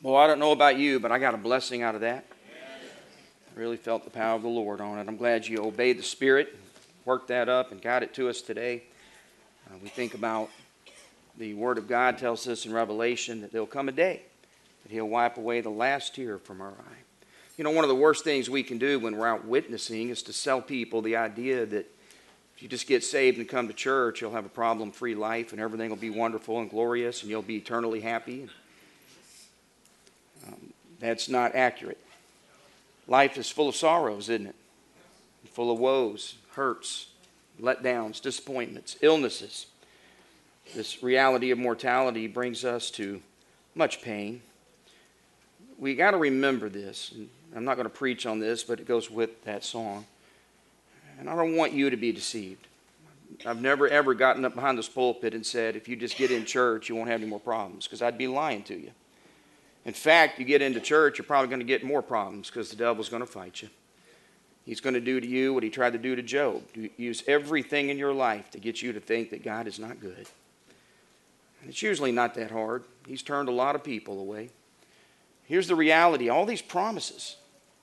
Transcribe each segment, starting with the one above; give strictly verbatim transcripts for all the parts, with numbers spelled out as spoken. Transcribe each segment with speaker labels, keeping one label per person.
Speaker 1: Well, I don't know about you, but I got a blessing out of that. I really felt the power of the Lord on it. I'm glad you obeyed the Spirit, worked that up, and got it to us today. Uh, we think about the Word of God tells us in Revelation that there'll come a day that He'll wipe away the last tear from our eye. You know, one of the worst things we can do when we're out witnessing is to sell people the idea that if you just get saved and come to church, you'll have a problem-free life and everything will be wonderful and glorious and you'll be eternally happy. Um, that's not accurate. Life is full of sorrows, isn't it? Full of woes, hurts, letdowns, disappointments, illnesses. This reality of mortality brings us to much pain. We got to remember this. And I'm not going to preach on this, but it goes with that song. And I don't want you to be deceived. I've never ever gotten up behind this pulpit and said, if you just get in church, you won't have any more problems, because I'd be lying to you. In fact, you get into church, you're probably going to get more problems because the devil's going to fight you. He's going to do to you what he tried to do to Job. Use everything in your life to get you to think that God is not good. And it's usually not that hard. He's turned a lot of people away. Here's the reality. All these promises.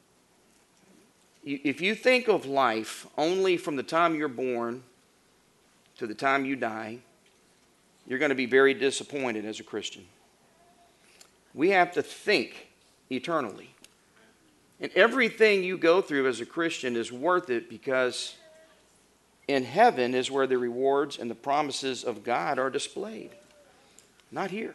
Speaker 1: If you think of life only from the time you're born to the time you die, you're going to be very disappointed as a Christian. We have to think eternally. And everything you go through as a Christian is worth it, because in heaven is where the rewards and the promises of God are displayed. Not here.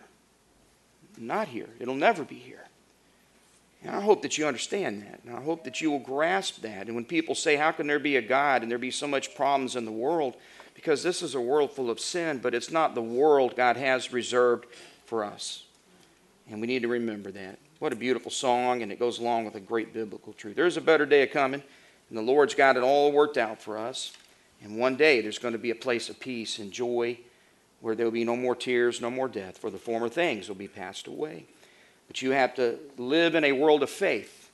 Speaker 1: Not here. It'll never be here. And I hope that you understand that. And I hope that you will grasp that. And when people say, how can there be a God and there be so much problems in the world? Because this is a world full of sin, but it's not the world God has reserved for us. And we need to remember that. What a beautiful song, and it goes along with a great biblical truth. There's a better day coming, and the Lord's got it all worked out for us. And one day there's going to be a place of peace and joy where there will be no more tears, no more death, for the former things will be passed away. But you have to live in a world of faith.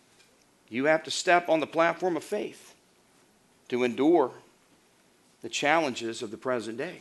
Speaker 1: You have to step on the platform of faith to endure the challenges of the present day.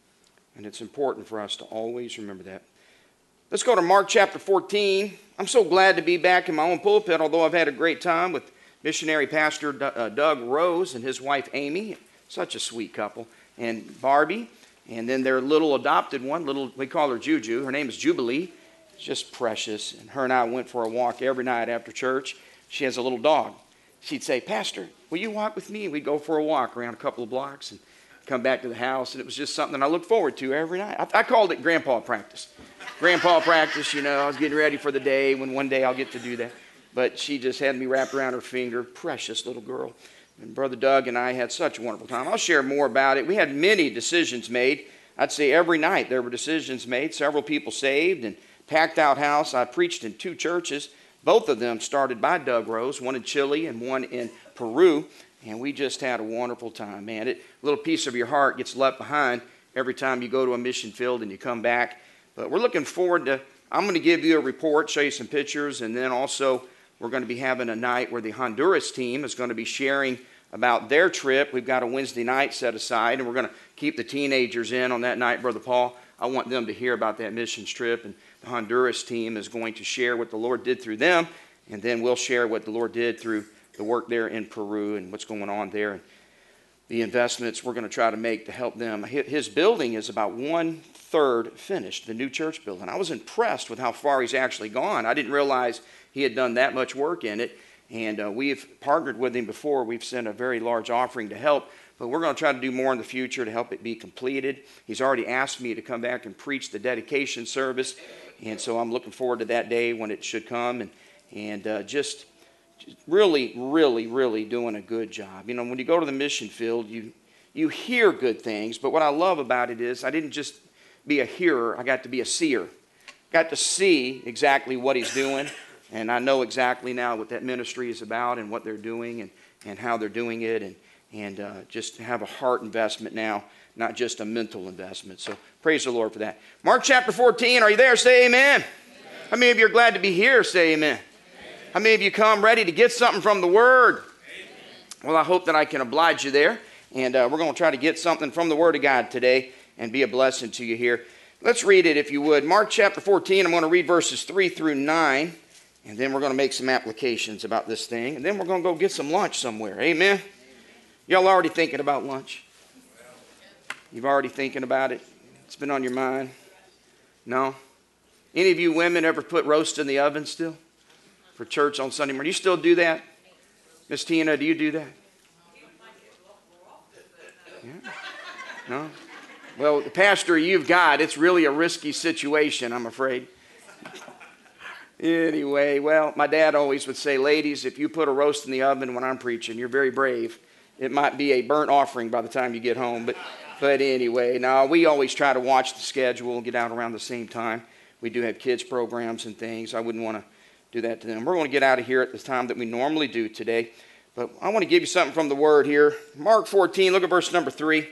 Speaker 1: And it's important for us to always remember that. Let's go to Mark chapter fourteen. I'm so glad to be back in my own pulpit, although I've had a great time with missionary pastor Doug Rose and his wife Amy. Such a sweet couple. And Barbie. And then their little adopted one, little we call her Juju. Her name is Jubilee. It's just precious. And her and I went for a walk every night after church. She has a little dog. She'd say, Pastor, will you walk with me? And we'd go for a walk around a couple of blocks and come back to the house. And it was just something I looked forward to every night. I, I called it grandpa practice. Grandpa practice, you know, I was getting ready for the day when one day I'll get to do that. But she just had me wrapped around her finger. Precious little girl. And Brother Doug and I had such a wonderful time. I'll share more about it. We had many decisions made. I'd say every night there were decisions made. Several people saved and packed out house. I preached in two churches. Both of them started by Doug Rose, one in Chile and one in Peru. And we just had a wonderful time, man. It, a little piece of your heart gets left behind every time you go to a mission field and you come back. But we're looking forward to, I'm going to give you a report, show you some pictures, and then also we're going to be having a night where the Honduras team is going to be sharing about their trip. We've got a Wednesday night set aside, and we're going to keep the teenagers in on that night, Brother Paul. I want them to hear about that missions trip, and the Honduras team is going to share what the Lord did through them, and then we'll share what the Lord did through the work there in Peru and what's going on there, and the investments we're going to try to make to help them. His building is about one-third finished, the new church building. I was impressed with how far he's actually gone. I didn't realize he had done that much work in it, and uh, we've partnered with him before. We've sent a very large offering to help, but we're going to try to do more in the future to help it be completed. He's already asked me to come back and preach the dedication service, and so I'm looking forward to that day when it should come, and, and uh, just... really, really, really doing a good job. You know, when you go to the mission field, you you hear good things, but what I love about it is I didn't just be a hearer, I got to be a seer. Got to see exactly what he's doing, and I know exactly now what that ministry is about and what they're doing and, and how they're doing it, and, and uh, just have a heart investment now, not just a mental investment. So praise the Lord for that. Mark chapter fourteen, are you there? Say amen. Amen. How many of you are glad to be here? Say amen. How many of you come ready to get something from the Word? Amen. Well, I hope that I can oblige you there. And uh, we're going to try to get something from the Word of God today and be a blessing to you here. Let's read it if you would. Mark chapter fourteen, I'm going to read verses three through nine, and then we're going to make some applications about this thing, and then we're going to go get some lunch somewhere. Amen? Y'all already thinking about lunch? You've already thinking about it? It's been on your mind? No? Any of you women ever put roast in the oven still for church on Sunday morning? You still do that? Miss Tina, do you do that? Yeah. No? Well, the pastor you've got, it's really a risky situation, I'm afraid. Anyway, well, my dad always would say, ladies, if you put a roast in the oven when I'm preaching, you're very brave. It might be a burnt offering by the time you get home. But, but anyway, now we always try to watch the schedule and get out around the same time. We do have kids programs and things. I wouldn't want to do that to them. We're going to get out of here at the time that we normally do today. But I want to give you something from the Word here. Mark fourteen, look at verse number three.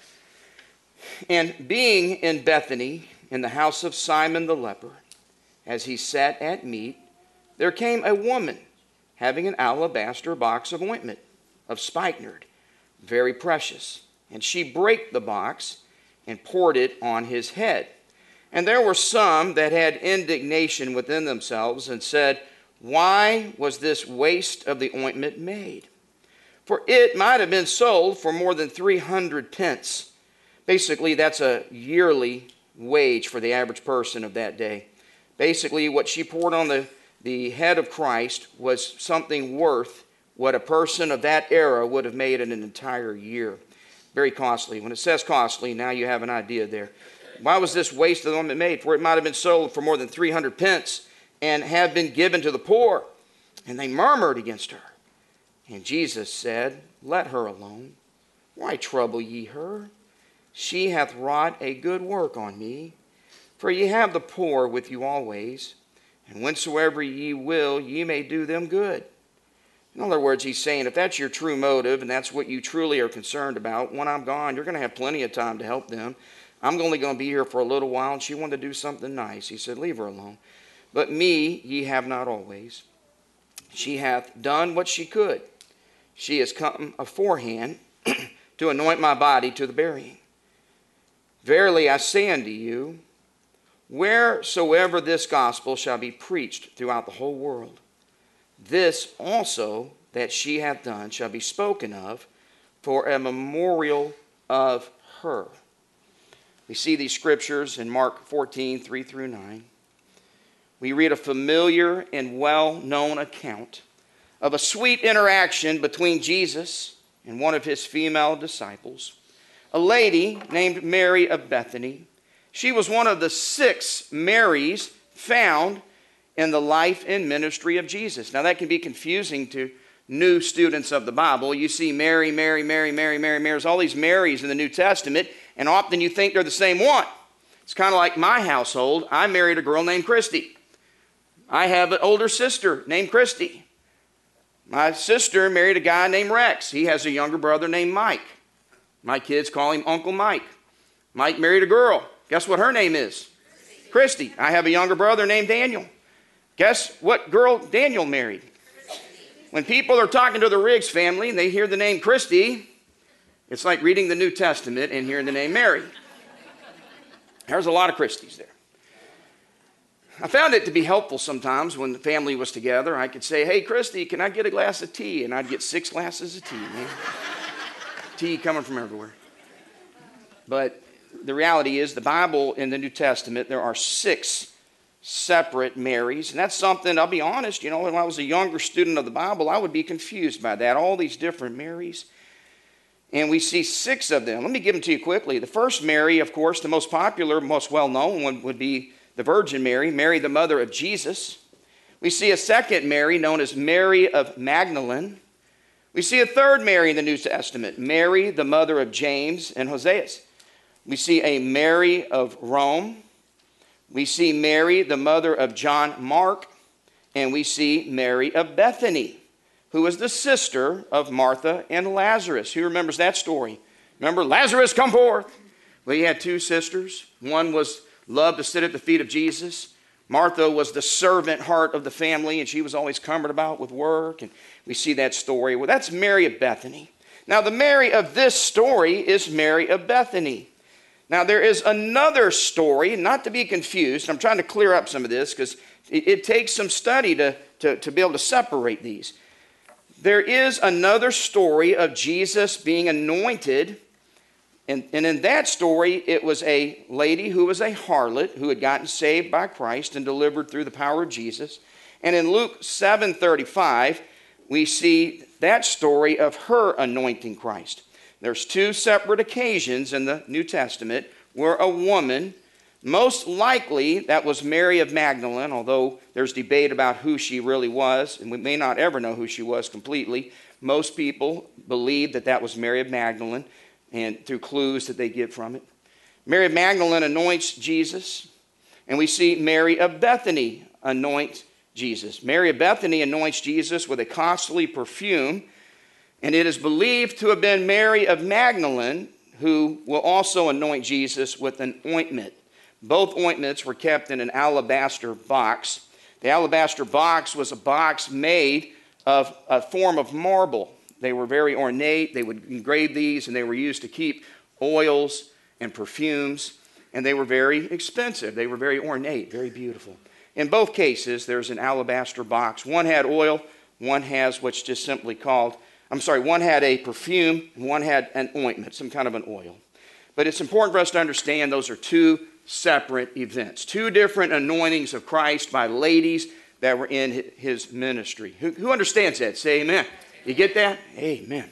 Speaker 1: And being in Bethany, in the house of Simon the leper, as he sat at meat, there came a woman having an alabaster box of ointment of spikenard, very precious. And she brake the box and poured it on his head. And there were some that had indignation within themselves and said, why was this waste of the ointment made? For it might have been sold for more than three hundred pence. Basically, that's a yearly wage for the average person of that day. Basically, what she poured on the, the head of Christ was something worth what a person of that era would have made in an entire year. Very costly. When it says costly, now you have an idea there. Why was this waste of the ointment made? For it might have been sold for more than three hundred pence and have been given to the poor. And they murmured against her. And Jesus said, let her alone. Why trouble ye her? She hath wrought a good work on me. For ye have the poor with you always, and whensoever ye will, ye may do them good. In other words, he's saying, if that's your true motive, and that's what you truly are concerned about, when I'm gone, you're going to have plenty of time to help them. I'm only going to be here for a little while, and she wanted to do something nice. He said, leave her alone. But me ye have not always. She hath done what she could. She has come aforehand to anoint my body to the burying. Verily I say unto you, wheresoever this gospel shall be preached throughout the whole world, this also that she hath done shall be spoken of for a memorial of her. We see these scriptures in Mark fourteen, three through nine. We read a familiar and well-known account of a sweet interaction between Jesus and one of his female disciples, a lady named Mary of Bethany. She was one of the six Marys found in the life and ministry of Jesus. Now that can be confusing to new students of the Bible. You see Mary, Mary, Mary, Mary, Mary, Mary. There's all these Marys in the New Testament, and often you think they're the same one. It's kind of like my household. I married a girl named Christy. I have an older sister named Christy. My sister married a guy named Rex. He has a younger brother named Mike. My kids call him Uncle Mike. Mike married a girl. Guess what her name is? Christy. Christy. I have a younger brother named Daniel. Guess what girl Daniel married? Christy. When people are talking to the Riggs family and they hear the name Christy, it's like reading the New Testament and hearing the name Mary. There's a lot of Christys there. I found it to be helpful sometimes when the family was together. I could say, hey, Christy, can I get a glass of tea? And I'd get six glasses of tea, man. Tea coming from everywhere. But the reality is the Bible in the New Testament, there are six separate Marys. And that's something, I'll be honest, you know, when I was a younger student of the Bible, I would be confused by that, all these different Marys. And we see six of them. Let me give them to you quickly. The first Mary, of course, the most popular, most well-known one would be the Virgin Mary, Mary the mother of Jesus. We see a second Mary known as Mary of Magdalene. We see a third Mary in the New Testament, Mary the mother of James and Hoseas. We see a Mary of Rome. We see Mary the mother of John Mark. And we see Mary of Bethany, who was the sister of Martha and Lazarus. Who remembers that story? Remember, Lazarus, come forth. Well, he had two sisters. One was loved to sit at the feet of Jesus. Martha was the servant heart of the family, and she was always cumbered about with work. And we see that story. Well, that's Mary of Bethany. Now, the Mary of this story is Mary of Bethany. Now, there is another story, not to be confused. I'm trying to clear up some of this because it, it takes some study to, to, to be able to separate these. There is another story of Jesus being anointed. And, and in that story, it was a lady who was a harlot who had gotten saved by Christ and delivered through the power of Jesus. And in Luke seven thirty-five, we see that story of her anointing Christ. There's two separate occasions in the New Testament where a woman, most likely that was Mary of Magdalene, although there's debate about who she really was, and we may not ever know who she was completely. Most people believe that that was Mary of Magdalene, and through clues that they get from it. Mary of Magdalene anoints Jesus, and we see Mary of Bethany anoint Jesus. Mary of Bethany anoints Jesus with a costly perfume, and it is believed to have been Mary of Magdalene who will also anoint Jesus with an ointment. Both ointments were kept in an alabaster box. The alabaster box was a box made of a form of marble. They were very ornate. They would engrave these, and they were used to keep oils and perfumes, and they were very expensive. They were very ornate, very beautiful. In both cases, there's an alabaster box. One had oil, one has what's just simply called, I'm sorry, one had a perfume, and one had an ointment, some kind of an oil. But it's important for us to understand those are two separate events, two different anointings of Christ by ladies that were in his ministry. Who, who understands that? Say amen. You get that? Amen.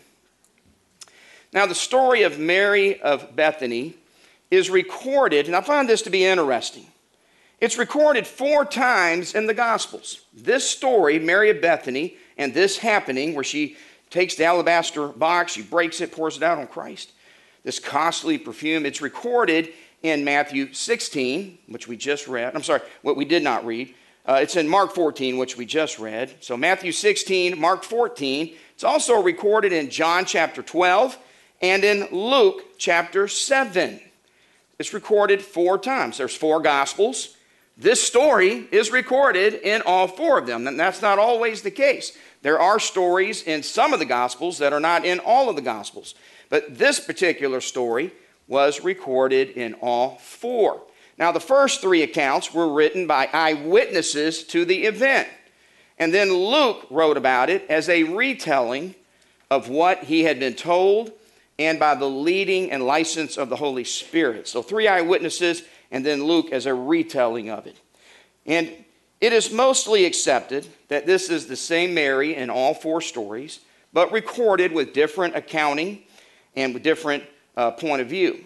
Speaker 1: Now, the story of Mary of Bethany is recorded, and I find this to be interesting. It's recorded four times in the Gospels. This story, Mary of Bethany, and this happening where she takes the alabaster box, she breaks it, pours it out on Christ, this costly perfume, it's recorded in Matthew sixteen, which we just read. I'm sorry, what we did not read. Uh, it's in Mark fourteen, which we just read. So Matthew sixteen, Mark fourteen. It's also recorded in John chapter twelve and in Luke chapter seven. It's recorded four times. There's four Gospels. This story is recorded in all four of them, and that's not always the case. There are stories in some of the Gospels that are not in all of the Gospels. But this particular story was recorded in all four. Now, the first three accounts were written by eyewitnesses to the event. And then Luke wrote about it as a retelling of what he had been told and by the leading and license of the Holy Spirit. So three eyewitnesses and then Luke as a retelling of it. And it is mostly accepted that this is the same Mary in all four stories, but recorded with different accounting and with different uh, point of view.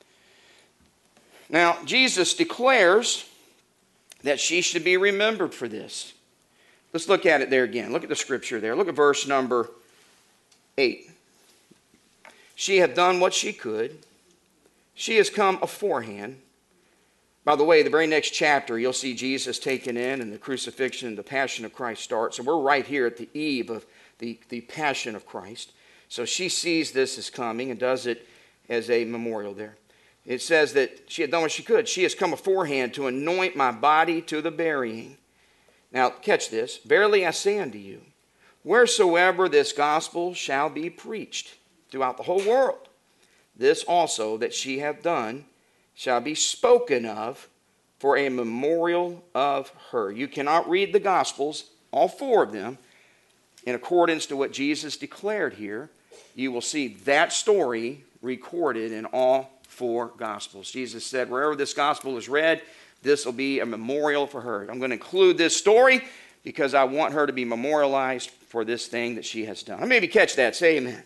Speaker 1: Now, Jesus declares that she should be remembered for this. Let's look at it there again. Look at the scripture there. Look at verse number eight. She hath done what she could. She has come aforehand. By the way, the very next chapter, you'll see Jesus taken in and the crucifixion and the passion of Christ starts. And we're right here at the eve of the, the passion of Christ. So she sees this as coming and does it as a memorial there. It says that she had done what she could. She has come aforehand to anoint my body to the burying. Now, catch this. Verily I say unto you, wheresoever this gospel shall be preached throughout the whole world, this also that she hath done shall be spoken of for a memorial of her. You cannot read the Gospels, all four of them, in accordance to what Jesus declared here. You will see that story recorded in all four Gospels. Jesus said, wherever this Gospel is read, this will be a memorial for her. I'm going to include this story because I want her to be memorialized for this thing that she has done. I maybe catch that. Say amen.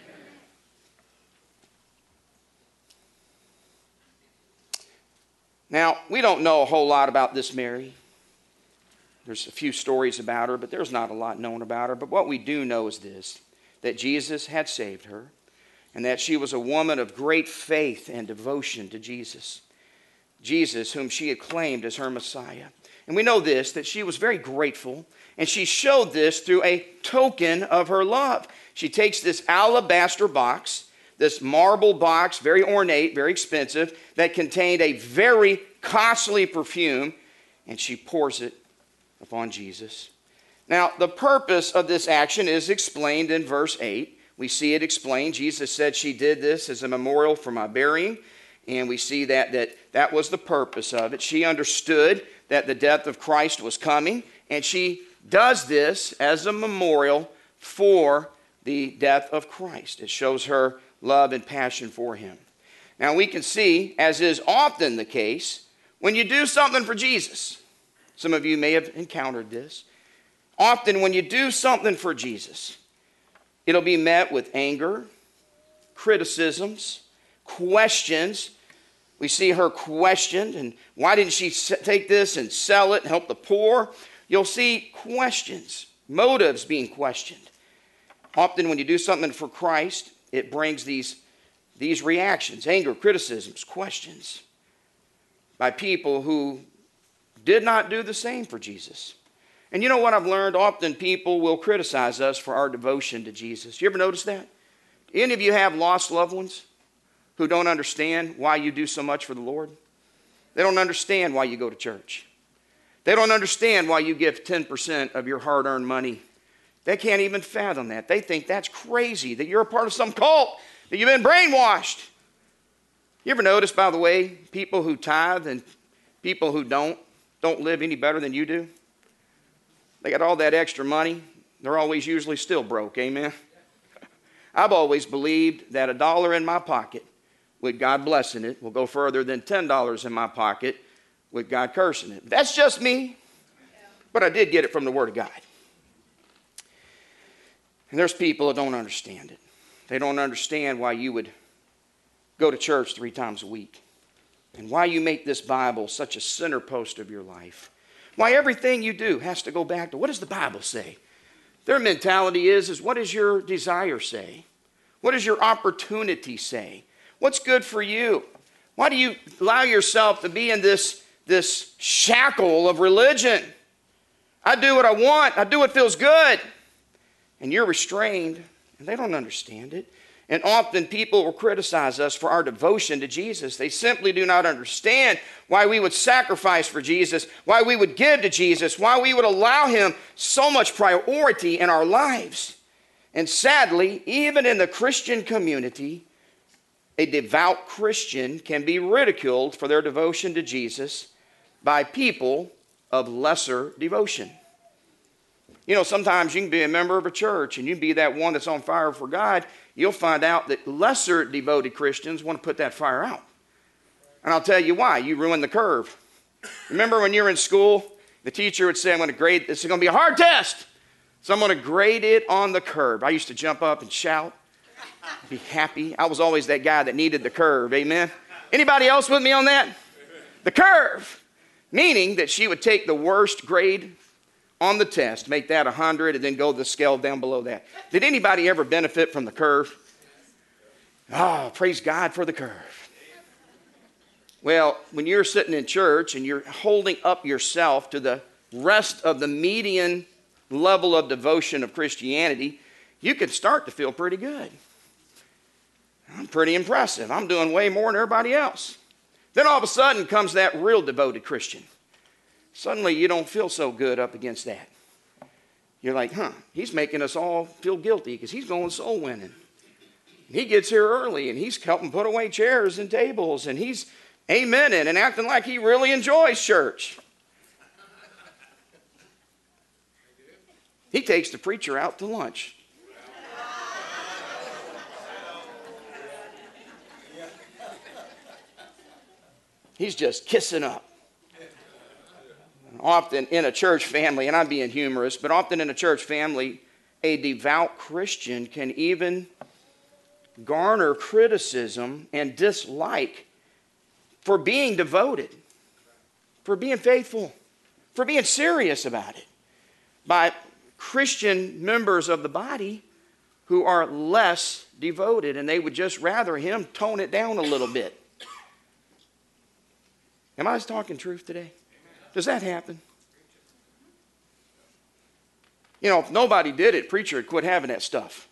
Speaker 1: Now, we don't know a whole lot about this Mary. There's a few stories about her, but there's not a lot known about her. But what we do know is this, that Jesus had saved her, and that she was a woman of great faith and devotion to Jesus. Jesus, whom she had claimed as her Messiah. And we know this, that she was very grateful, and she showed this through a token of her love. She takes this alabaster box, this marble box, very ornate, very expensive, that contained a very costly perfume, and she pours it upon Jesus. Now, the purpose of this action is explained in verse eight. We see it explained. Jesus said she did this as a memorial for my burying. And we see that, that that was the purpose of it. She understood that the death of Christ was coming, and she does this as a memorial for the death of Christ. It shows her love and passion for him. Now we can see, as is often the case, when you do something for Jesus, some of you may have encountered this, often when you do something for Jesus, it'll be met with anger, criticisms, questions. We see her questioned, and why didn't she take this and sell it and help the poor? You'll see questions, motives being questioned. Often when you do something for Christ, it brings these, these reactions, anger, criticisms, questions by people who did not do the same for Jesus. And you know what I've learned? Often people will criticize us for our devotion to Jesus. You ever notice that? Any of you have lost loved ones who don't understand why you do so much for the Lord? They don't understand why you go to church. They don't understand why you give ten percent of your hard-earned money. They can't even fathom that. They think that's crazy, that you're a part of some cult, that you've been brainwashed. You ever notice, by the way, people who tithe and people who don't, don't live any better than you do? They got all that extra money. They're always usually still broke, amen? I've always believed that a dollar in my pocket, with God blessing it, will go further than ten dollars in my pocket with God cursing it. That's just me, but I did get it from the Word of God. And there's people that don't understand it. They don't understand why you would go to church three times a week, and why you make this Bible such a center post of your life. Why everything you do has to go back to, what does the Bible say? Their mentality is, is what does your desire say? What does your opportunity say? What's good for you? Why do you allow yourself to be in this, this shackle of religion? I do what I want. I do what feels good. And you're restrained, and they don't understand it. And often people will criticize us for our devotion to Jesus. They simply do not understand why we would sacrifice for Jesus, why we would give to Jesus, why we would allow him so much priority in our lives. And sadly, even in the Christian community, a devout Christian can be ridiculed for their devotion to Jesus by people of lesser devotion. You know, sometimes you can be a member of a church and you can be that one that's on fire for God. You'll find out that lesser devoted Christians want to put that fire out. And I'll tell you why. You ruin the curve. Remember when you were in school, the teacher would say, I'm going to grade, this is going to be a hard test. So I'm going to grade it on the curve. I used to jump up and shout, be happy. I was always that guy that needed the curve, amen? Anybody else with me on that? The curve, meaning that she would take the worst grade on the test, make that one hundred, and then go the scale down below that. Did anybody ever benefit from the curve? Oh, praise God for the curve. Well, when you're sitting in church and you're holding up yourself to the rest of the median level of devotion of Christianity, you can start to feel pretty good. I'm pretty impressive. I'm doing way more than everybody else. Then all of a sudden comes that real devoted Christian. Suddenly you don't feel so good up against that. You're like, huh, he's making us all feel guilty because he's going soul winning. And he gets here early and he's helping put away chairs and tables and he's amening and acting like he really enjoys church. He takes the preacher out to lunch. He's just kissing up. Often in a church family, and I'm being humorous, but often in a church family, a devout Christian can even garner criticism and dislike for being devoted, for being faithful, for being serious about it by Christian members of the body who are less devoted, and they would just rather him tone it down a little bit. Am I talking truth today? Does that happen? You know, if nobody did it, preacher would quit having that stuff.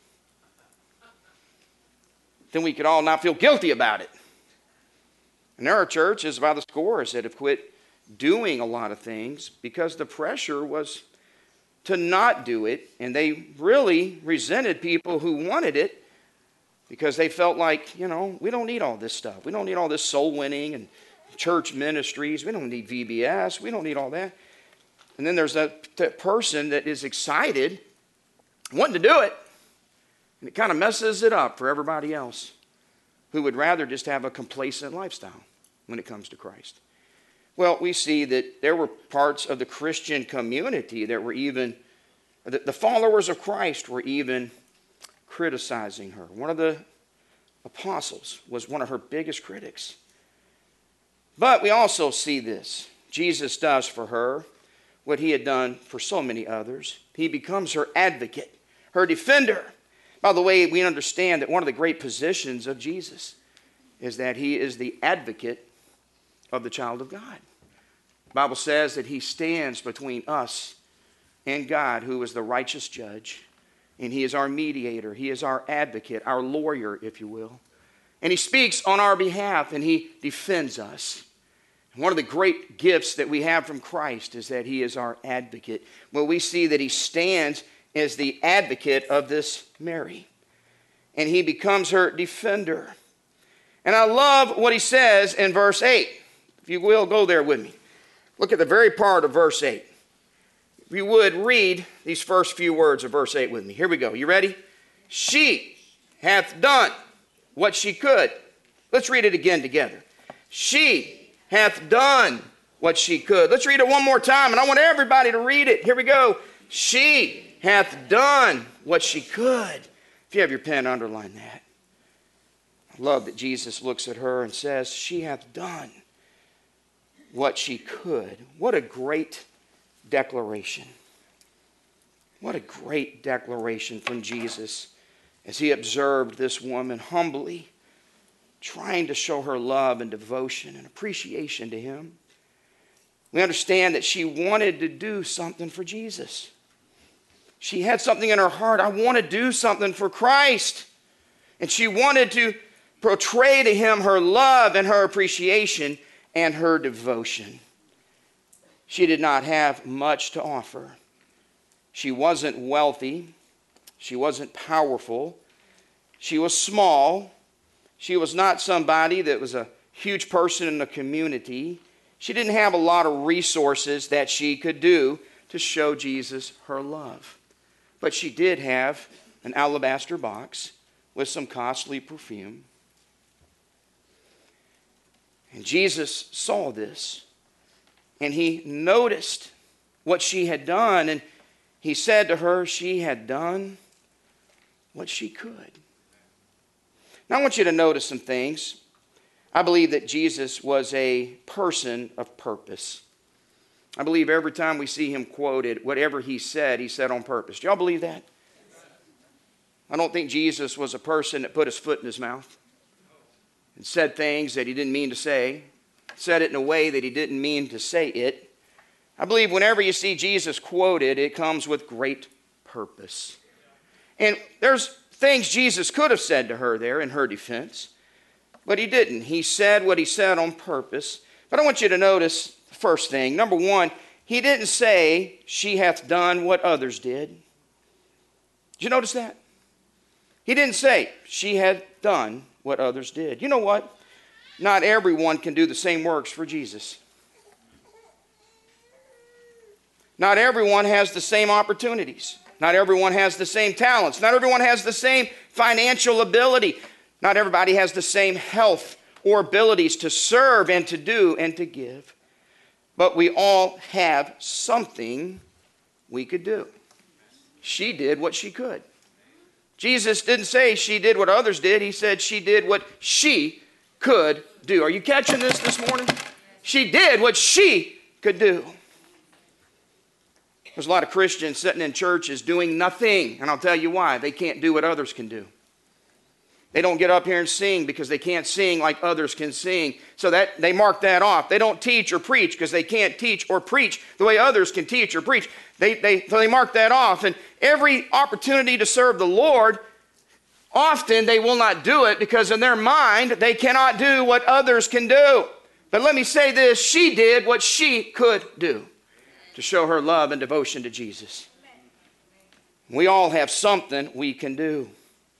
Speaker 1: Then we could all not feel guilty about it. And there are churches by the scores that have quit doing a lot of things because the pressure was to not do it, and they really resented people who wanted it because they felt like, you know, we don't need all this stuff. We don't need all this soul winning and church ministries. We don't need V B S. We don't need all that. And then there's that, that person that is excited, wanting to do it, and it kind of messes it up for everybody else who would rather just have a complacent lifestyle when it comes to Christ. Well, we see that there were parts of the Christian community that were even, the, the followers of Christ were even criticizing her. One of the apostles was one of her biggest critics. But we also see this. Jesus does for her what he had done for so many others. He becomes her advocate, her defender. By the way, we understand that one of the great positions of Jesus is that he is the advocate of the child of God. The Bible says that he stands between us and God, who is the righteous judge. And he is our mediator. He is our advocate, our lawyer, if you will. And he speaks on our behalf, and he defends us. One of the great gifts that we have from Christ is that he is our advocate. Well, we see that he stands as the advocate of this Mary. And he becomes her defender. And I love what he says in verse eight. If you will, go there with me. Look at the very part of verse eight. If you would, read these first few words of verse eight with me. Here we go. You ready? She hath done what she could. Let's read it again together. She hath done what she could. Let's read it one more time, and I want everybody to read it. Here we go. She hath done what she could. If you have your pen, underline that. I love that Jesus looks at her and says, she hath done what she could. What a great declaration. What a great declaration from Jesus as he observed this woman humbly trying to show her love and devotion and appreciation to him. We understand that she wanted to do something for Jesus. She had something in her heart. I want to do something for Christ. And she wanted to portray to him her love and her appreciation and her devotion. She did not have much to offer. She wasn't wealthy. She wasn't powerful. She was small. She was not somebody that was a huge person in the community. She didn't have a lot of resources that she could do to show Jesus her love. But she did have an alabaster box with some costly perfume. And Jesus saw this, and he noticed what she had done, and he said to her, she had done what she could. Now I want you to notice some things. I believe that Jesus was a person of purpose. I believe every time we see him quoted, whatever he said, he said on purpose. Do y'all believe that? I don't think Jesus was a person that put his foot in his mouth and said things that he didn't mean to say, said it in a way that he didn't mean to say it. I believe whenever you see Jesus quoted, it comes with great purpose. And there's things Jesus could have said to her there in her defense, but he didn't. He said what he said on purpose. But I want you to notice the first thing. Number one, he didn't say, she hath done what others did. Did you notice that? He didn't say, she had done what others did. You know what? Not everyone can do the same works for Jesus. Not everyone has the same opportunities. Not everyone has the same talents. Not everyone has the same financial ability. Not everybody has the same health or abilities to serve and to do and to give. But we all have something we could do. She did what she could. Jesus didn't say she did what others did. He said she did what she could do. Are you catching this this morning? She did what she could do. There's a lot of Christians sitting in churches doing nothing, and I'll tell you why. They can't do what others can do. They don't get up here and sing because they can't sing like others can sing. So that they mark that off. They don't teach or preach because they can't teach or preach the way others can teach or preach. They, they, so they mark that off. And every opportunity to serve the Lord, often they will not do it because in their mind they cannot do what others can do. But let me say this, she did what she could do to show her love and devotion to Jesus. We all have something we can do.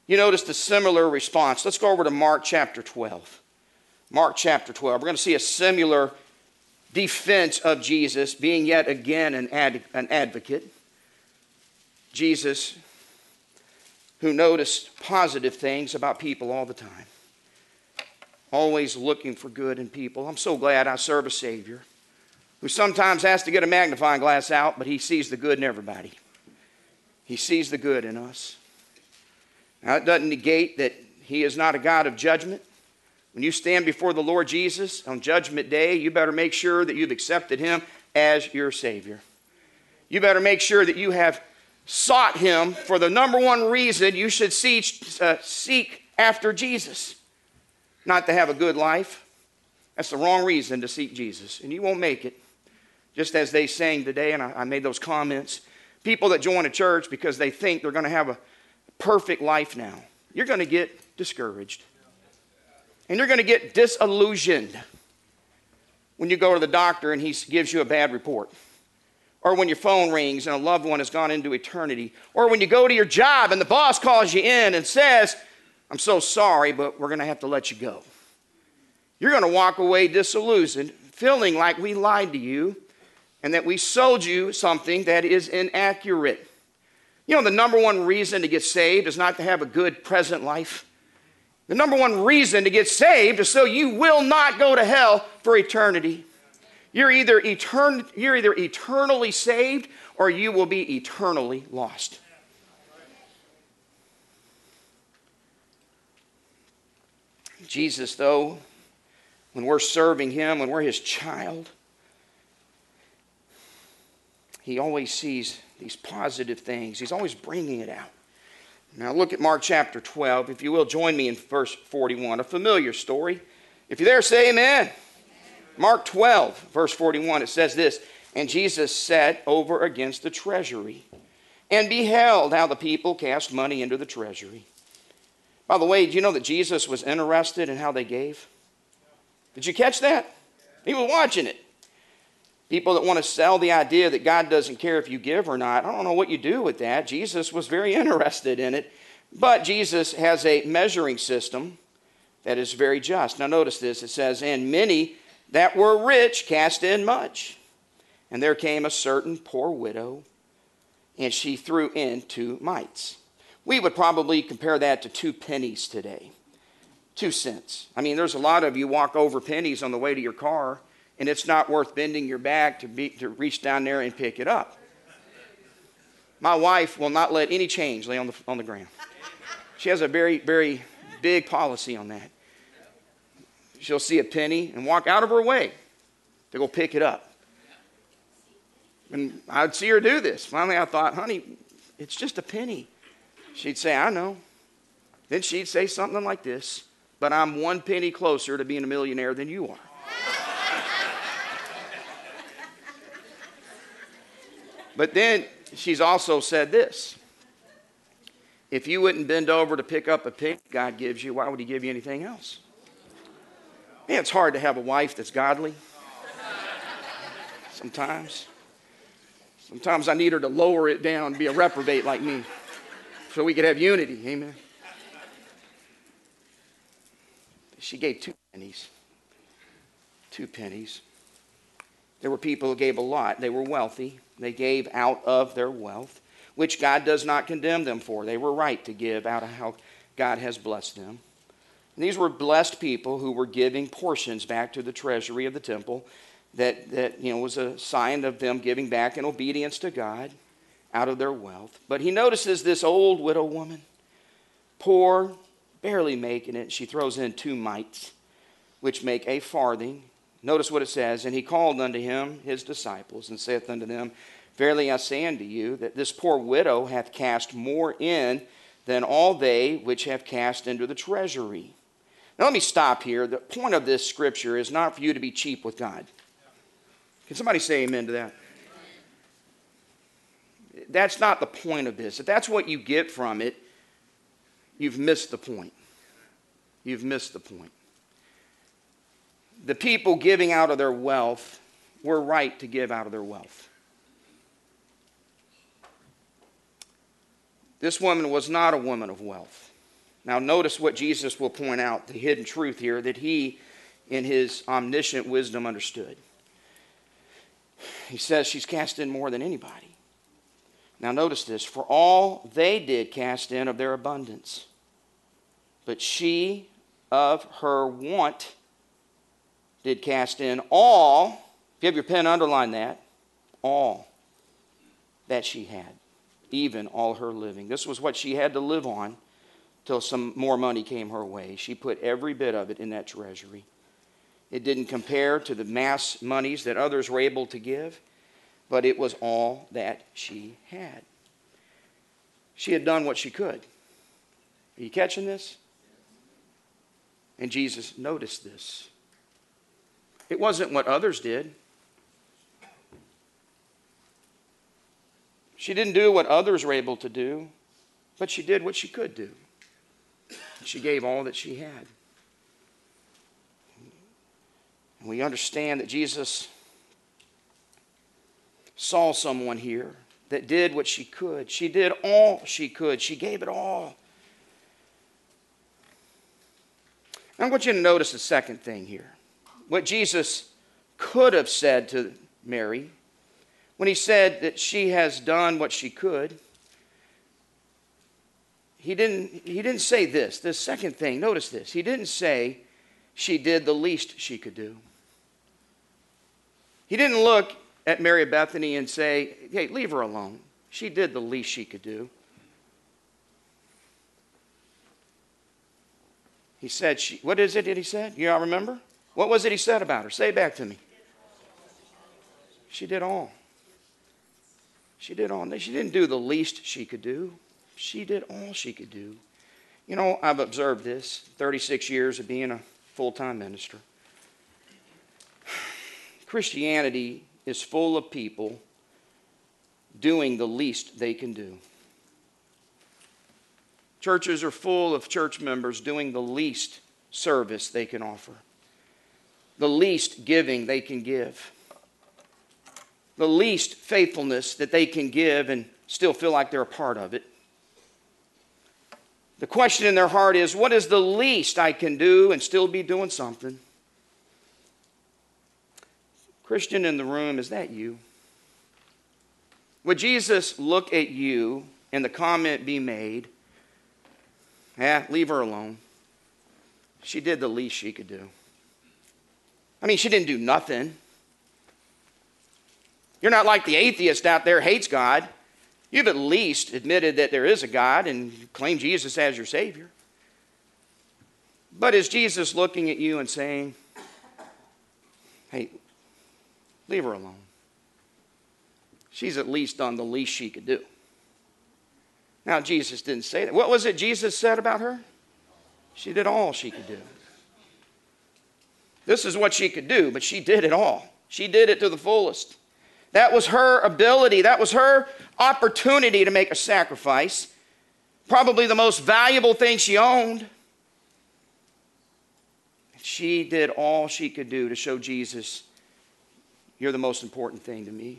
Speaker 1: You noticed a similar response. Let's go over to Mark chapter twelve. Mark chapter twelve. We're going to see a similar defense of Jesus, being yet again an, ad, an advocate. Jesus, who noticed positive things about people all the time. Always looking for good in people. I'm so glad I serve a Savior who sometimes has to get a magnifying glass out, but he sees the good in everybody. He sees the good in us. Now, it doesn't negate that he is not a God of judgment. When you stand before the Lord Jesus on Judgment Day, you better make sure that you've accepted him as your Savior. You better make sure that you have sought him for the number one reason you should seek, uh, seek after Jesus. Not to have a good life. That's the wrong reason to seek Jesus. And you won't make it. Just as they sang today, and I, I made those comments. People that join a church because they think they're going to have a perfect life now. You're going to get discouraged. And you're going to get disillusioned when you go to the doctor and he gives you a bad report. Or when your phone rings and a loved one has gone into eternity. Or when you go to your job and the boss calls you in and says, I'm so sorry, but we're going to have to let you go. You're going to walk away disillusioned, feeling like we lied to you and that we sold you something that is inaccurate. You know, the number one reason to get saved is not to have a good present life. The number one reason to get saved is so you will not go to hell for eternity. You're either, etern- you're either eternally saved or you will be eternally lost. Jesus, though, when we're serving him, when we're his child, he always sees these positive things. He's always bringing it out. Now look at Mark chapter twelve. If you will, join me in verse forty-one, a familiar story. If you're there, say amen. Amen. Mark twelve, verse forty-one, it says this, and Jesus sat over against the treasury and beheld how the people cast money into the treasury. By the way, do you know that Jesus was interested in how they gave? Did you catch that? He was watching it. People that want to sell the idea that God doesn't care if you give or not, I don't know what you do with that. Jesus was very interested in it. But Jesus has a measuring system that is very just. Now notice this. It says, and many that were rich cast in much. And there came a certain poor widow, and she threw in two mites. We would probably compare that to two pennies today. Two cents. I mean, there's a lot of you walk over pennies on the way to your car, and it's not worth bending your back to, be, to reach down there and pick it up. My wife will not let any change lay on the, on the ground. She has a very, very big policy on that. She'll see a penny and walk out of her way to go pick it up. And I'd see her do this. Finally, I thought, honey, it's just a penny. She'd say, I know. Then she'd say something like this, but I'm one penny closer to being a millionaire than you are. But then she's also said this. If you wouldn't bend over to pick up a penny God gives you, why would he give you anything else? Man, it's hard to have a wife that's godly. Sometimes. Sometimes I need her to lower it down and be a reprobate like me so we could have unity. Amen. She gave two pennies. Two pennies. There were people who gave a lot. They were wealthy. They gave out of their wealth, which God does not condemn them for. They were right to give out of how God has blessed them. And these were blessed people who were giving portions back to the treasury of the temple that, that you know, was a sign of them giving back in obedience to God out of their wealth. But he notices this old widow woman, poor, barely making it. She throws in two mites, which make a farthing. Notice what it says, and he called unto him his disciples, and saith unto them, verily I say unto you, that this poor widow hath cast more in than all they which have cast into the treasury. Now let me stop here. The point of this scripture is not for you to be cheap with God. Can somebody say amen to that? That's not the point of this. If that's what you get from it, you've missed the point. You've missed the point. The people giving out of their wealth were right to give out of their wealth. This woman was not a woman of wealth. Now notice what Jesus will point out, the hidden truth here that he, in his omniscient wisdom, understood. He says she's cast in more than anybody. Now notice this, for all they did cast in of their abundance, but she of her want did cast in all, if you have your pen, underline that, all that she had, even all her living. This was what she had to live on till some more money came her way. She put every bit of it in that treasury. It didn't compare to the mass monies that others were able to give, but it was all that she had. She had done what she could. Are you catching this? And Jesus noticed this. It wasn't what others did. She didn't do what others were able to do, but she did what she could do. She gave all that she had. And we understand that Jesus saw someone here that did what she could. She did all she could. She gave it all. I want you to notice the second thing here. What Jesus could have said to Mary when he said that she has done what she could. He didn't, he didn't say this. This second thing, notice this. He didn't say she did the least she could do. He didn't look at Mary of Bethany and say, hey, leave her alone. She did the least she could do. He said, she, what is it that he said? You all remember? What was it he said about her? Say it back to me. She did all. She did all. She didn't do the least she could do. She did all she could do. You know, I've observed this, thirty-six years of being a full-time minister. Christianity is full of people doing the least they can do. Churches are full of church members doing the least service they can offer, the least giving they can give, the least faithfulness that they can give and still feel like they're a part of it. The question in their heart is, what is the least I can do and still be doing something? Christian in the room, is that you? Would Jesus look at you and the comment be made, eh, leave her alone. She did the least she could do. I mean, she didn't do nothing. You're not like the atheist out there hates God. You've at least admitted that there is a God and claim Jesus as your Savior. But is Jesus looking at you and saying, hey, leave her alone? She's at least done the least she could do. Now, Jesus didn't say that. What was it Jesus said about her? She did all she could do. This is what she could do, but she did it all. She did it to the fullest. That was her ability. That was her opportunity to make a sacrifice. Probably the most valuable thing she owned. She did all she could do to show Jesus, you're the most important thing to me.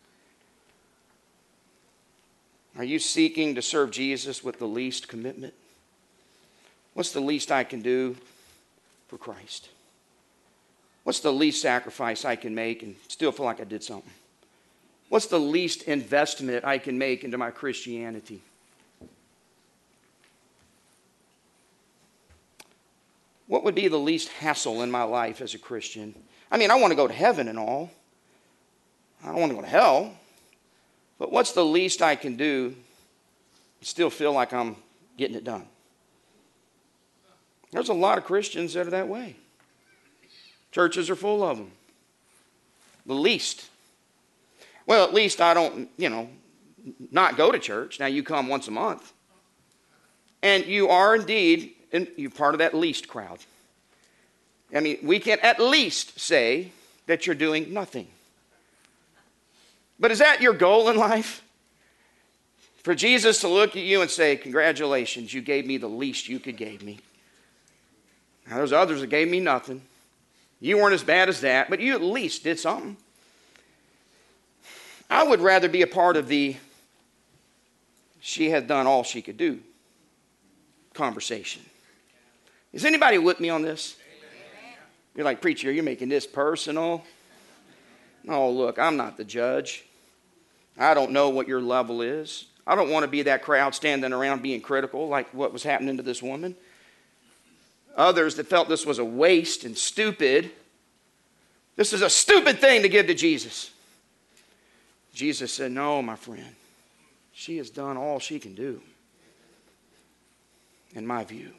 Speaker 1: Are you seeking to serve Jesus with the least commitment? What's the least I can do for Christ? What's the least sacrifice I can make and still feel like I did something? What's the least investment I can make into my Christianity? What would be the least hassle in my life as a Christian? I mean, I want to go to heaven and all. I don't want to go to hell. But what's the least I can do and still feel like I'm getting it done? There's a lot of Christians that are that way. Churches are full of them. The least. Well, at least I don't, you know, not go to church. Now you come once a month. And you are indeed, you're part of that least crowd. I mean, we can at least say that you're doing nothing. But is that your goal in life? For Jesus to look at you and say, congratulations, you gave me the least you could give me. Now, there's others that gave me nothing. You weren't as bad as that, but you at least did something. I would rather be a part of the, she had done all she could do conversation. Is anybody with me on this? You're like, preacher, you're making this personal. Oh, look, I'm not the judge. I don't know what your level is. I don't want to be that crowd standing around being critical like what was happening to this woman. Others that felt this was a waste and stupid. This is a stupid thing to give to Jesus. Jesus said, no, my friend. She has done all she can do, in my view.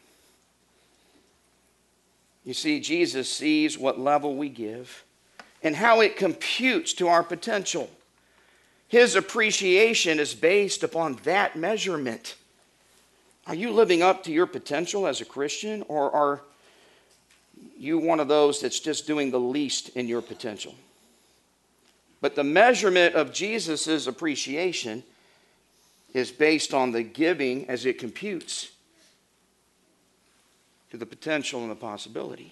Speaker 1: You see, Jesus sees what level we give and how it computes to our potential. His appreciation is based upon that measurement. Are you living up to your potential as a Christian, or are you one of those that's just doing the least in your potential? But the measurement of Jesus' appreciation is based on the giving as it computes to the potential and the possibility.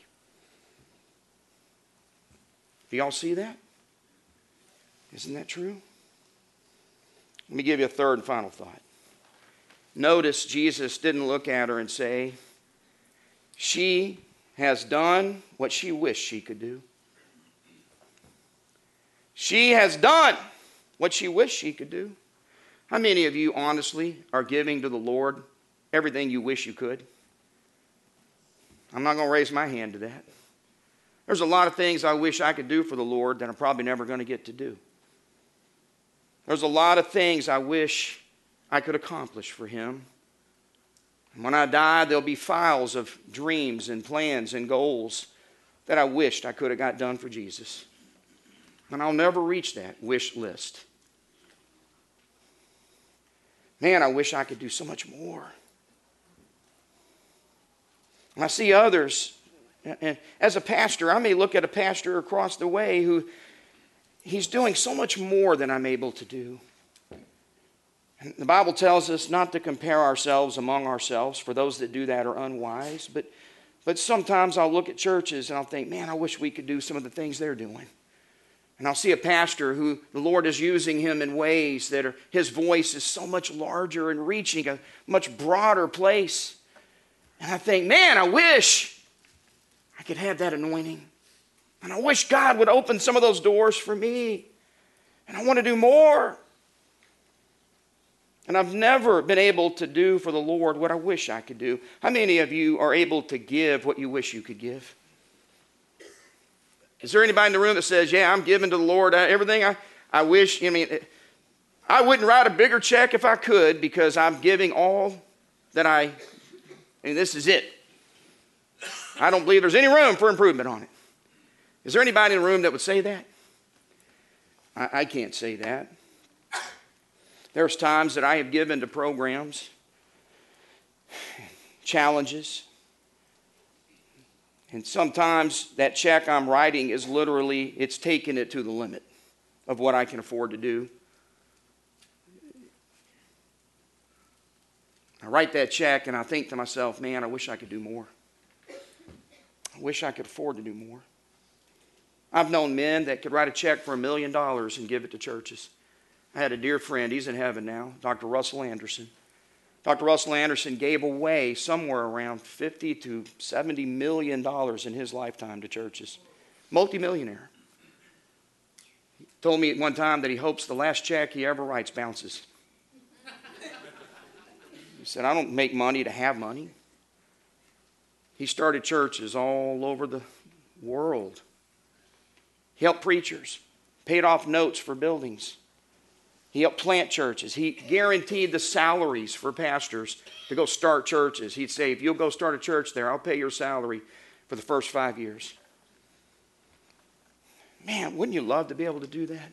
Speaker 1: Do y'all see that? Isn't that true? Let me give you a third and final thought. Notice Jesus didn't look at her and say, she has done what she wished she could do. She has done what she wished she could do. How many of you honestly are giving to the Lord everything you wish you could? I'm not going to raise my hand to that. There's a lot of things I wish I could do for the Lord that I'm probably never going to get to do. There's a lot of things I wish I could accomplish for Him. And when I die, there'll be files of dreams and plans and goals that I wished I could have got done for Jesus. And I'll never reach that wish list. Man, I wish I could do so much more. And I see others, and as a pastor, I may look at a pastor across the way who he's doing so much more than I'm able to do. And the Bible tells us not to compare ourselves among ourselves, for those that do that are unwise. But, but sometimes I'll look at churches and I'll think, man, I wish we could do some of the things they're doing. And I'll see a pastor who the Lord is using him in ways that are, his voice is so much larger and reaching a much broader place. And I think, man, I wish I could have that anointing. And I wish God would open some of those doors for me. And I want to do more. And I've never been able to do for the Lord what I wish I could do. How many of you are able to give what you wish you could give? Is there anybody in the room that says, yeah, I'm giving to the Lord everything I, I wish? I mean, I wouldn't write a bigger check if I could, because I'm giving all that I, and this is it. I don't believe there's any room for improvement on it. Is there anybody in the room that would say that? I, I can't say that. There's times that I have given to programs, challenges, and sometimes that check I'm writing is literally, it's taking it to the limit of what I can afford to do. I write that check and I think to myself, man, I wish I could do more. I wish I could afford to do more. I've known men that could write a check for a million dollars and give it to churches. I had a dear friend, he's in heaven now, Doctor Russell Anderson. Doctor Russell Anderson gave away somewhere around fifty to seventy million dollars in his lifetime to churches. Multimillionaire. He told me at one time that he hopes the last check he ever writes bounces. He said, I don't make money to have money. He started churches all over the world. He helped preachers, paid off notes for buildings. He helped plant churches. He guaranteed the salaries for pastors to go start churches. He'd say, if you'll go start a church there, I'll pay your salary for the first five years. Man, wouldn't you love to be able to do that?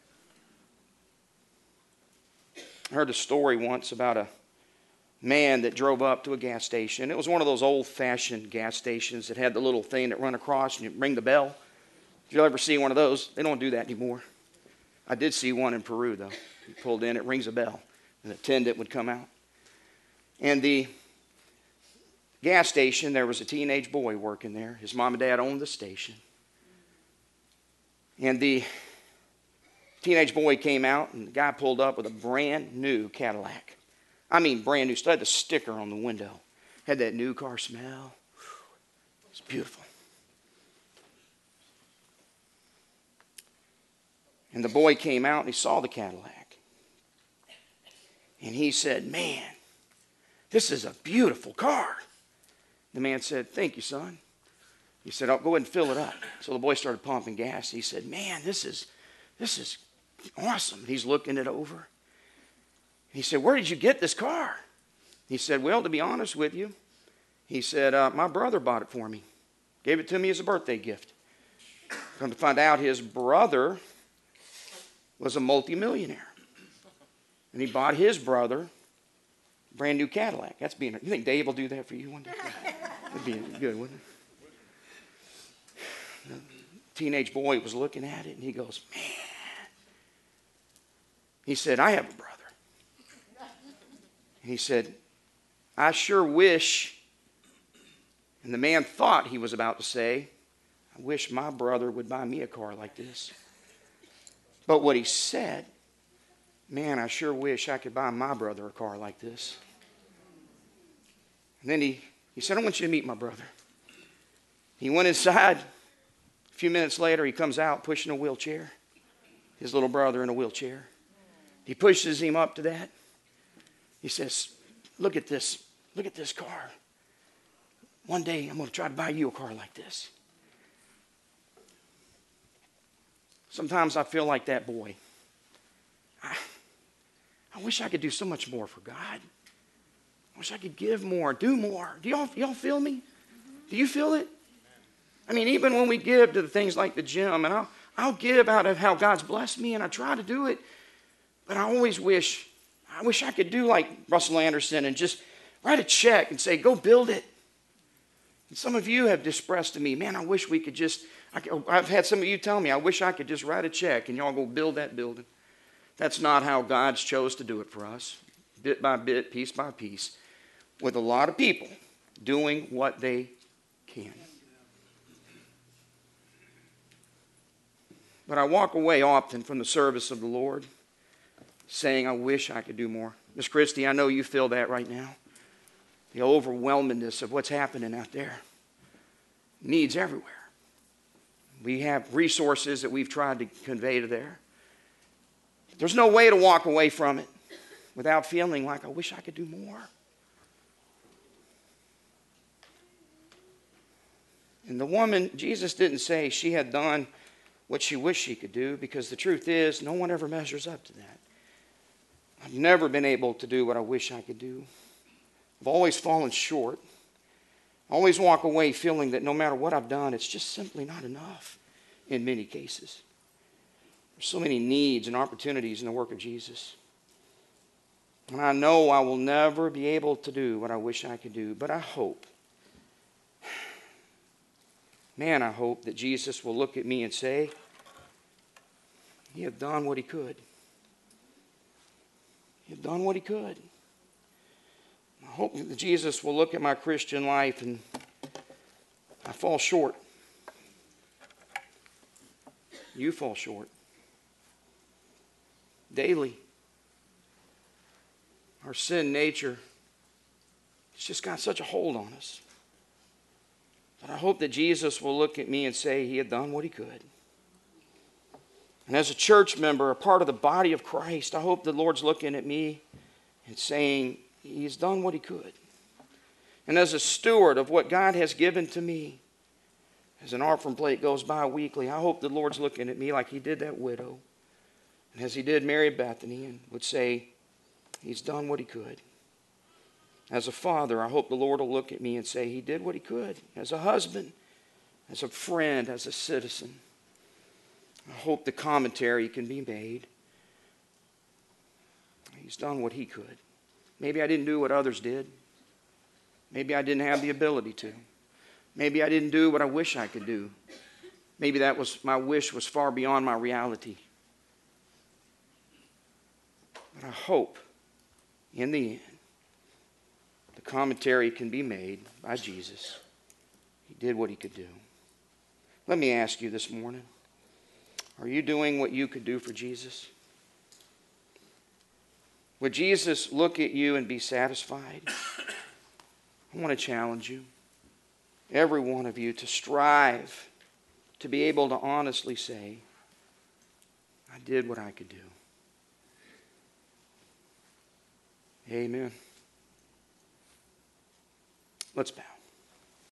Speaker 1: I heard a story once about a man that drove up to a gas station. It was one of those old-fashioned gas stations that had the little thing that run across and you ring the bell. If you'll ever see one of those, they don't do that anymore. I did see one in Peru, though. You pulled in, it rings a bell. An attendant would come out. And the gas station, there was a teenage boy working there. His mom and dad owned the station. And the teenage boy came out, and the guy pulled up with a brand new Cadillac. I mean brand new. Still had the sticker on the window. Had that new car smell. It's beautiful. And the boy came out and he saw the Cadillac. And he said, man, this is a beautiful car. The man said, thank you, son. He said, I'll go ahead and fill it up. So the boy started pumping gas. He said, man, this is, this is awesome. And he's looking it over. He said, where did you get this car? He said, well, to be honest with you, he said, uh, my brother bought it for me. Gave it to me as a birthday gift. Come to find out his brother was a multimillionaire. And he bought his brother a brand new Cadillac. That's being, you think Dave will do that for you one day? That'd be good, wouldn't it? The teenage boy was looking at it and he goes, man. He said, I have a brother. And he said, I sure wish, and the man thought he was about to say, I wish my brother would buy me a car like this. But what he said, man, I sure wish I could buy my brother a car like this. And then he, he said, I want you to meet my brother. He went inside. A few minutes later, he comes out pushing a wheelchair. His little brother in a wheelchair. He pushes him up to that. He says, look at this. Look at this car. One day, I'm going to try to buy you a car like this. Sometimes I feel like that boy. I, I wish I could do so much more for God. I wish I could give more, do more. Do y'all, y'all feel me? Do you feel it? I mean, even when we give to the things like the gym, and I'll, I'll give out of how God's blessed me, and I try to do it, but I always wish, I wish I could do like Russell Anderson and just write a check and say, go build it. And some of you have expressed to me, man, I wish we could just, I, I've had some of you tell me, I wish I could just write a check and y'all go build that building. That's not how God's chose to do it for us. Bit by bit, piece by piece, with a lot of people doing what they can. But I walk away often from the service of the Lord saying, I wish I could do more. Miss Christie, I know you feel that right now. The overwhelmingness of what's happening out there. Needs everywhere. We have resources that we've tried to convey to there. There's no way to walk away from it without feeling like, I wish I could do more. And the woman, Jesus didn't say she had done what she wished she could do, because the truth is, no one ever measures up to that. I've never been able to do what I wish I could do. I've always fallen short. I always walk away feeling that no matter what I've done, it's just simply not enough in many cases. There's so many needs and opportunities in the work of Jesus. And I know I will never be able to do what I wish I could do, but I hope, man, I hope that Jesus will look at me and say, he had done what he could. He had done what he could. I hope that Jesus will look at my Christian life and I fall short. You fall short. Daily. Our sin nature, it's just got such a hold on us. But I hope that Jesus will look at me and say he had done what he could. And as a church member, a part of the body of Christ, I hope the Lord's looking at me and saying he's done what he could. And as a steward of what God has given to me, as an offering plate goes by weekly, I hope the Lord's looking at me like he did that widow. And as he did Mary Bethany, and would say, he's done what he could. As a father, I hope the Lord will look at me and say he did what he could. As a husband, as a friend, as a citizen. I hope the commentary can be made. He's done what he could. Maybe I didn't do what others did. Maybe I didn't have the ability to. Maybe I didn't do what I wish I could do. Maybe that was my wish was far beyond my reality. But I hope, in the end, the commentary can be made by Jesus. He did what he could do. Let me ask you this morning, are you doing what you could do for Jesus? Would Jesus look at you and be satisfied? I want to challenge you, every one of you, to strive to be able to honestly say, I did what I could do. Amen. Let's bow.